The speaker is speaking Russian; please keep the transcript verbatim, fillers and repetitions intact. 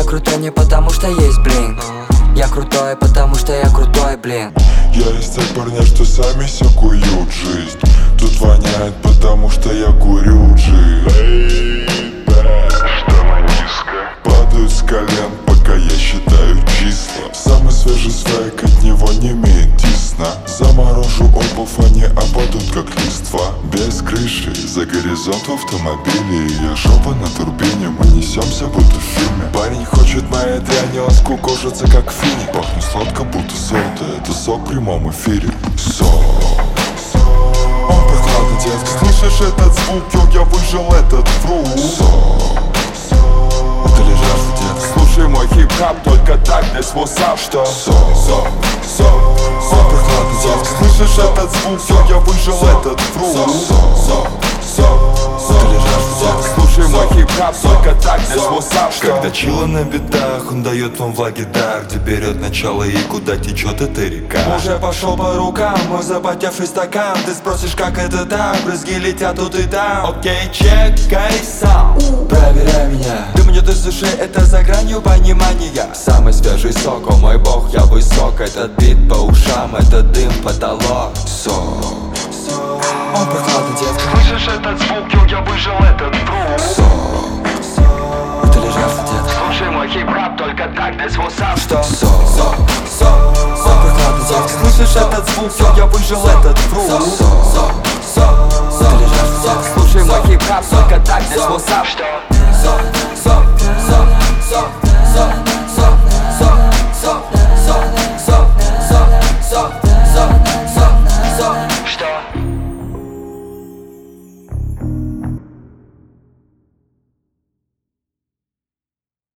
крутой не потому что есть блин. Я крутой, потому что я крутой, блин. Я из тех парней, что сами себе куют жизнь. Тут воняет, потому что я курю жизнь. Штаны низко, Падают с колен, пока я считаю числа. Самый свежий свек, от него не имеет дисна. Заморожу обувь, они опадут как листва. Без крыши, за горизонт в автомобиле. Я жопа на турбине, мы несемся будто в фильме. Парень хочет моей дряни, он скукожится как финик. Пахнет сладко, будто сода, это сок в прямом эфире. Сок. Он прохладный детский. Слышишь этот звук, йо, я выжил этот фрукт. Сок. Ты лежишь в детстве. Слушай мой хип-хап, только так, здесь васап. Что? Сок. Сок. Сок. Сок. Прохладный детский. Слышишь этот звук, йо, я выжил этот фрукт. Сок. Сок. Сок. Ты лежишь в детстве. Слушай мой хип-хап, только так, здесь васап. Когда чила на битах, он дает вам влаги дар, где берет начало и куда течет эта река. Уже пошел по рукам, мой запотевший стакан. Ты спросишь, как это так, брызги летят тут и там. Окей, чекай сам, проверяй меня. Ты мне ты слушай, это за гранью понимания. Самый свежий сок, о мой бог, я высок. Этот бит по ушам, это дым, потолок. Сок. Он прохладный детский. слышишь этот звук, йо, я выжил этот фрукт. Сок. Ты лежишь в детстве. Слушай мой хип-хап, только так, здесь васап. Что? Сок. Сок. Сок. Сок. Прохладный детский. Слышишь этот звук, йо, я выжил этот фрукт. Сок. Сок. Сок. Ты лежишь в детстве. Слушай мой хип-хап, только так, здесь васап. Что? Сок.